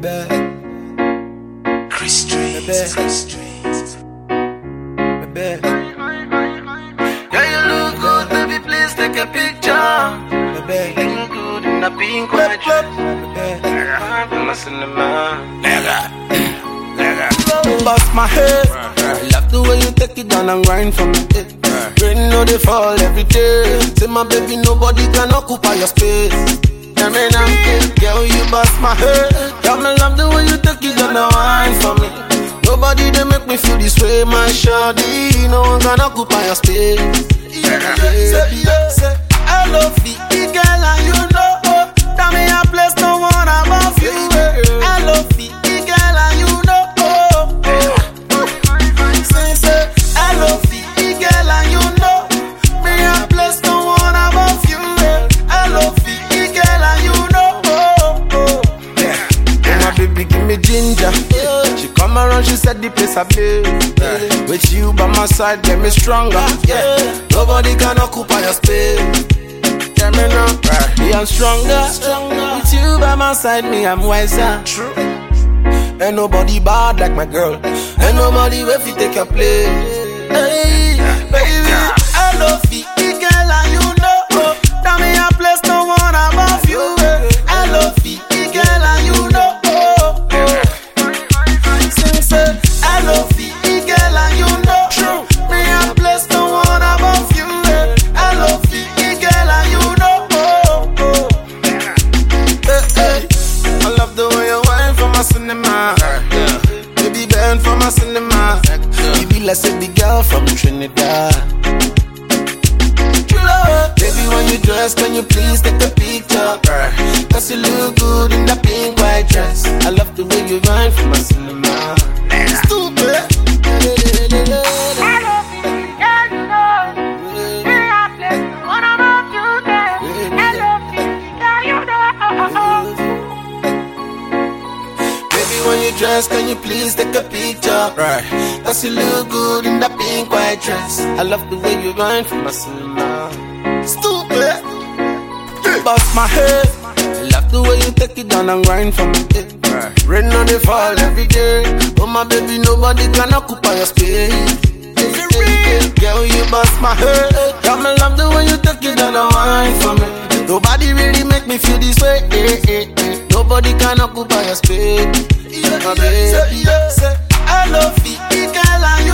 Chris Streets. Yeah, you look good, baby, please take a picture. You look good in the pink white dress. I'm a cinema. Bust my head. I love the way you take it down and grind for me. Rain know they fall every day. Say my baby, nobody can occupy your space. Girl, you bust my head. Girl, me love the way you take it down and grind for me. Nobody they make me feel this way, my shawty. No one can occupy your space. Say, I love you, girl, and you know. Tell me a place no one above you. I love you, girl, and you know. Say, I love you, girl, and you know. Me a place no one above you. I love you, girl, and you know. My baby give me ginger. She come around, she said the place I play. With you by my side, get me stronger. Nobody can occupy your space. Tell me now, me I'm stronger. With you by my side, me I'm wiser. True. Ain't nobody bad like my girl. Ain't nobody way fi take your place. Hey, baby, I love you, girl, and you know. Tell me a place no one above you. I love you, girl, and you know. Say, I love you, girl, and you know. True. Me a place no one above you. I love you, girl, and you know. Hey. I love the way you whine for my cinema. Baby, bend for my cinema. You be like a big girl from Trinidad. Baby, when you dress, can you please take a picture? Cause you look good in that pink white dress. I love the way you whine for my cinema. Stupid. I love you, girl, you know. Me a place, one above you there. I love you, girl, you know. Baby, when you dress, can you please take a picture? Cause you look good in that pink white dress. I love the way you whine for my cinema. Stupid. Bust my head. I love the way you take it down and grind for me. Rain on the fall every day. Oh my baby, nobody can occupy your space. Girl, you bust my head. Girl, me love the way you take it down and grind for me. Nobody really make me feel this way. Nobody can occupy your space. My baby, say, I love you, girl, and you